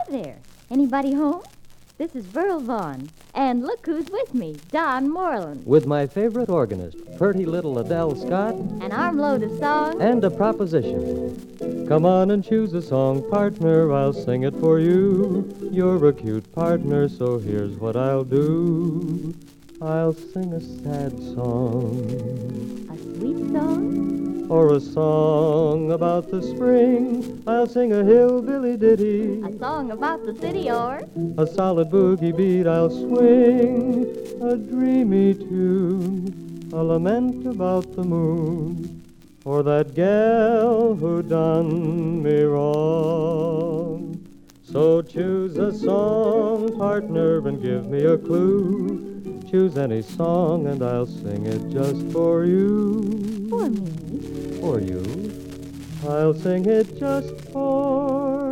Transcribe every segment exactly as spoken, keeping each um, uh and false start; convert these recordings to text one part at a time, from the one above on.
there. Anybody home? This is Burl Vaughn. And look who's with me, Don Moreland. With my favorite organist, pretty little Adele Scott. An armload of songs. And a proposition. Come on and choose a song, partner, I'll sing it for you. You're a cute partner, so here's what I'll do. I'll sing a sad song. A sweet song? Or a song about the spring. I'll sing a hillbilly ditty. A song about the city or? A solid boogie beat I'll swing. A dreamy tune. A lament about the moon. For that gal who done me wrong. So choose a song, partner, and give me a clue. Choose any song and I'll sing it just for you. For me? For you. I'll sing it just for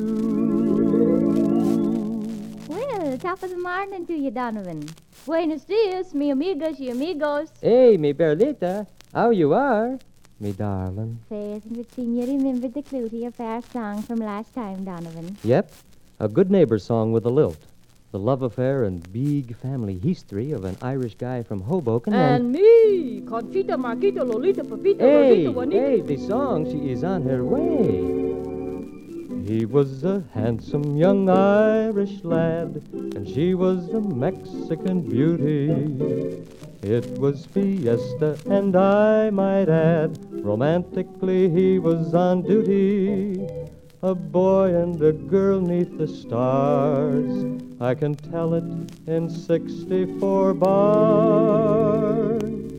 you. Well, top of the morning to you, Donovan. Buenos dias, mi amigas y amigos. Hey, mi Berlita, how you are? Me darling. Faith and Virginia remembered the clue to your fair song from last time, Donovan. Yep, a good neighbor song with a lilt. The love affair and big family history of an Irish guy from Hoboken and... And me, Conchita, Marquita, Lolita, Pepita, hey, Rosita, Juanita. Hey, the song, she is on her way. He was a handsome young Irish lad, and she was a Mexican beauty. It was fiesta, and I might add, romantically he was on duty. A boy and a girl 'neath the stars, I can tell it in sixty-four bars.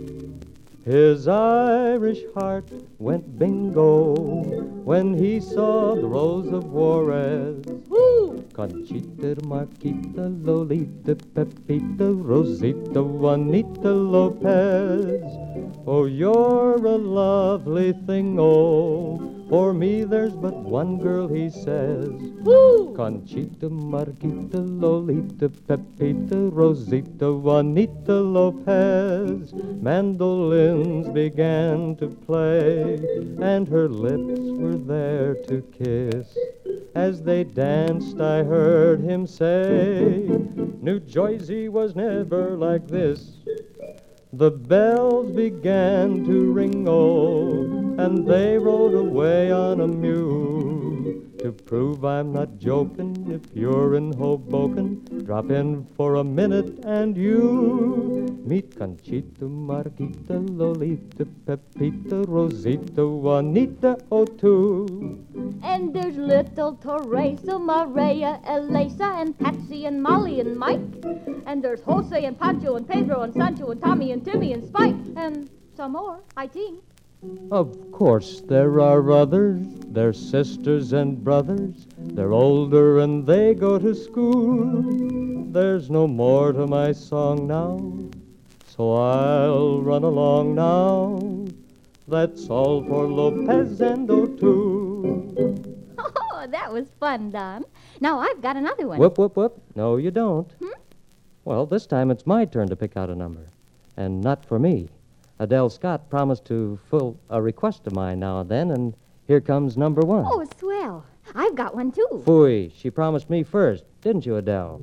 His Irish heart went bingo when he saw the Rose of Juarez. Who? Conchita, Marquita, Lolita, Pepita, Rosita, Juanita Lopez. Oh, you're a lovely thing, oh. For me there's but one girl, he says. Who? Conchita, Marquita, Lolita, Pepita, Rosita, Juanita Lopez. Mandolins began to play, and her lips were there to kiss. As they danced, I heard him say, New Jersey was never like this. The bells began to ring, oh, and they rode away on a mule. To prove I'm not joking, if you're in Hoboken, drop in for a minute and you meet Conchita, Marquita, Lolita, Pepita, Rosita, Juanita O'Toole. And there's little Teresa, Maria, Elisa, and Patsy, and Molly, and Mike. And there's Jose, and Pancho, and Pedro, and Sancho, and Tommy, and Timmy, and Spike, and some more, I think. Of course there are others, they're sisters and brothers. They're older and they go to school. There's no more to my song now, so I'll run along now. That's all for Lopez and O'Toole. Oh, that was fun, Don. Now I've got another one. Whoop, whoop, whoop. No, you don't. Hmm? Well, this time it's my turn to pick out a number. And not for me. Adele Scott promised to fill a request of mine now and then, and here comes number one. Oh, swell. I've got one, too. Phooey, she promised me first, didn't you, Adele?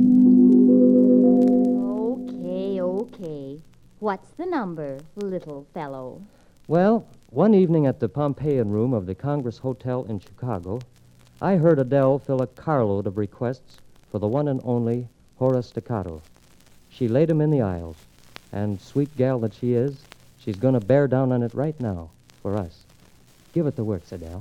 Okay, okay. What's the number, little fellow? Well, one evening at the Pompeian room of the Congress Hotel in Chicago, I heard Adele fill a carload of requests for the one and only Horace Staccato. She laid him in the aisles. And sweet gal that she is, she's going to bear down on it right now for us. Give it the works, Adele.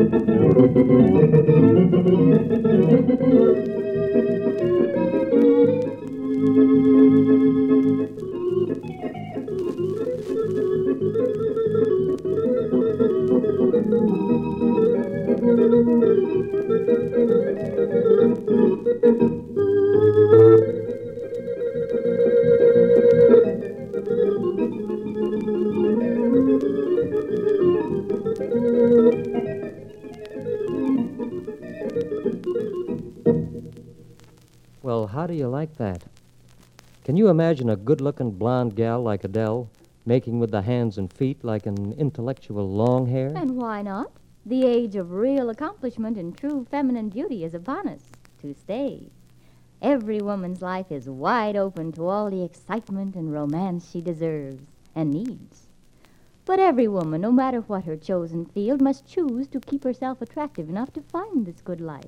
Well, how do you like that? Can you imagine a good-looking blonde gal like Adele making with the hands and feet like an intellectual long hair? And why not? The age of real accomplishment and true feminine beauty is upon us, to stay. Every woman's life is wide open to all the excitement and romance she deserves and needs. But every woman, no matter what her chosen field, must choose to keep herself attractive enough to find this good life.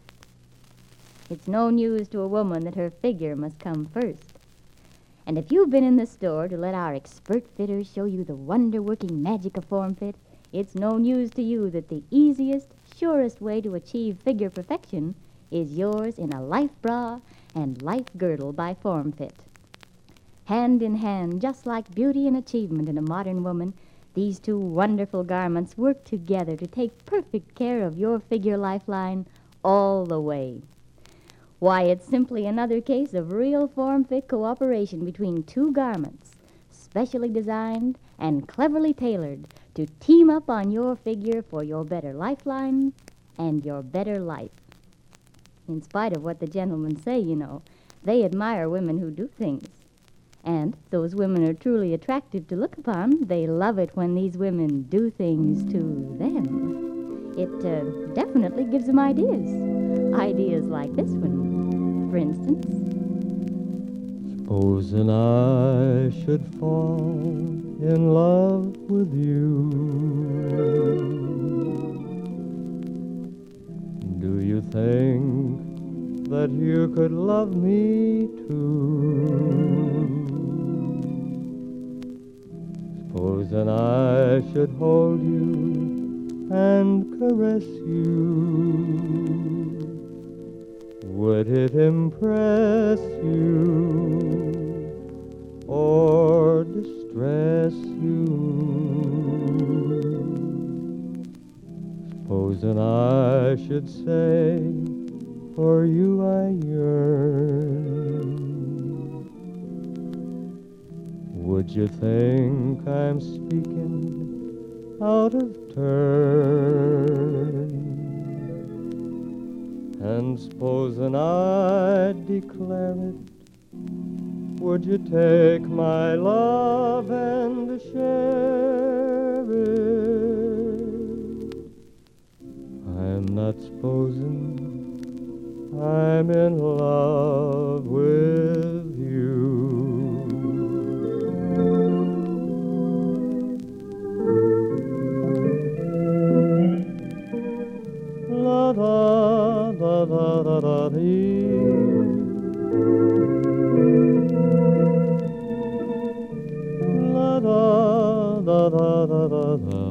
It's no news to a woman that her figure must come first. And if you've been in the store to let our expert fitters show you the wonder-working magic of Form Fit, it's no news to you that the easiest, surest way to achieve figure perfection is yours in a life bra and life girdle by Form Fit. Hand in hand, just like beauty and achievement in a modern woman, these two wonderful garments work together to take perfect care of your figure lifeline all the way. Why, it's simply another case of real form-fit cooperation between two garments, specially designed and cleverly tailored to team up on your figure for your better lifeline and your better life. In spite of what the gentlemen say, you know, they admire women who do things. And if those women are truly attractive to look upon, they love it when these women do things to them. It uh, definitely gives them ideas. Ideas like this one, for instance. Supposing I should fall in love with you, do you think that you could love me too? Supposing I should hold you and caress you, would it impress you or distress you? Supposing I should say, for you I yearn, would you think I'm speaking out of turn? And supposing I declare it, would you take my love and share it? I'm not supposing I'm in love with you. La da da da da da dee. La da da da da da da.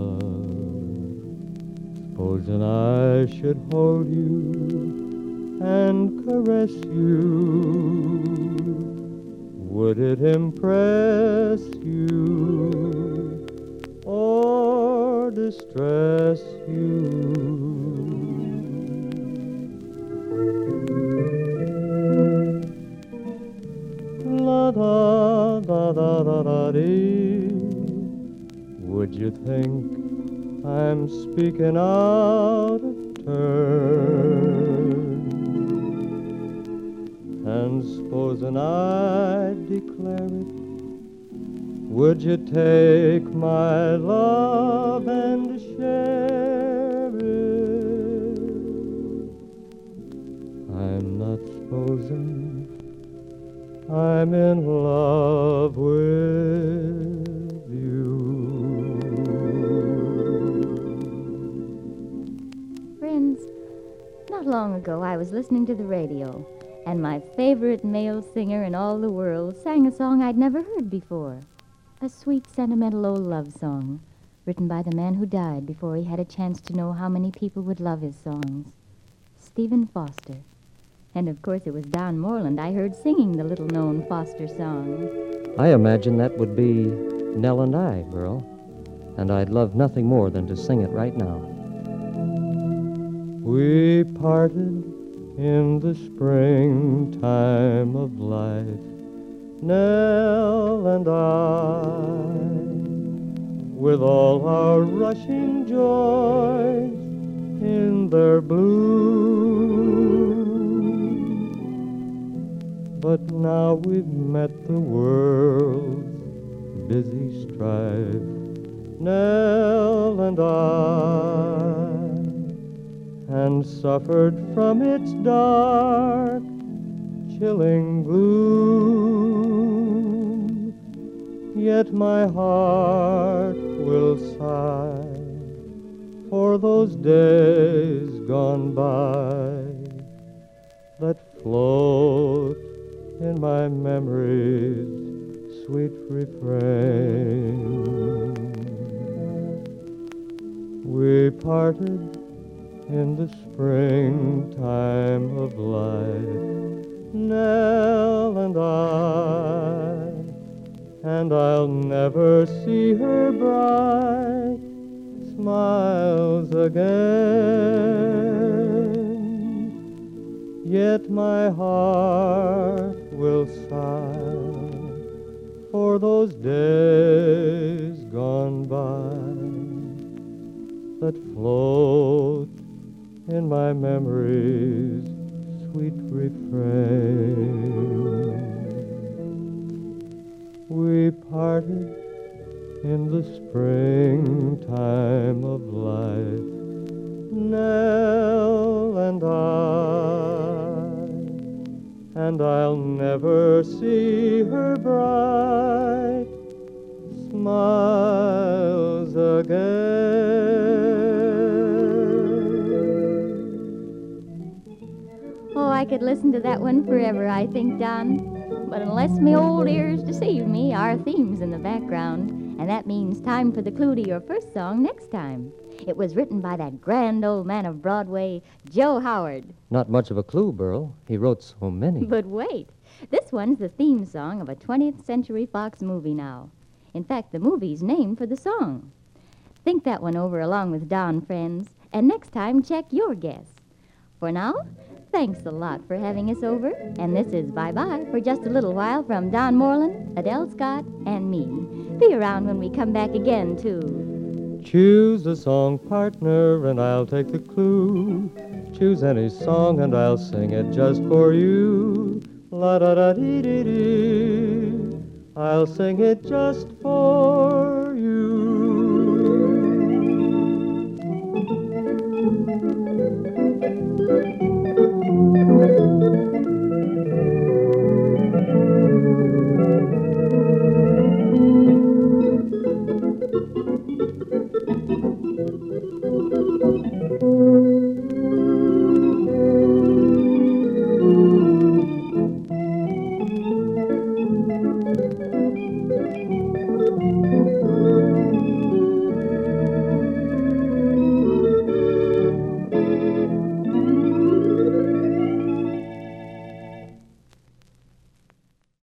Supposing I should hold you and caress you, would it impress you or distress you? La da da da da da dee. Would you think I'm speaking out of turn? And supposing I declare it, would you take my love and share it? I'm not supposing I'm in love with you. Friends, not long ago I was listening to the radio, and my favorite male singer in all the world sang a song I'd never heard before. A sweet, sentimental old love song written by the man who died before he had a chance to know how many people would love his songs, Stephen Foster. And, of course, it was Don Moreland I heard singing the little-known Foster song. I imagine that would be Nell and I, Burl. And I'd love nothing more than to sing it right now. We parted in the springtime of life, Nell and I, with all our rushing joys in their bloom. But now we've met the world's busy strife, Nell and I, and suffered from its dark, chilling gloom. Yet my heart will sigh for those days gone by that float in my memory's sweet refrain. We parted in the springtime of life, Nell and I, and I'll never see her bright smiles again. Yet my heart will sigh for those days gone by that float in my memory's sweet refrain. We parted in the springtime of life, Nell and I, and I'll never see her bright smiles again. Oh, I could listen to that one forever, I think, Don. But unless me old ears deceive me, our theme's in the background, and that means time for the clue to your first song next time. It was written by that grand old man of Broadway, Joe Howard. Not much of a clue, Burl. He wrote so many. But wait, this one's the theme song of a twentieth Century Fox movie now. In fact, the movie's named for the song. Think that one over along with Don, friends, and next time check your guess. For now, thanks a lot for having us over, and this is bye-bye for just a little while from Don Moreland, Adele Scott, and me. Be around when we come back again to... Choose a song partner and I'll take the clue. Choose any song and I'll sing it just for you. La-da-da-dee-dee-dee. I'll sing it just for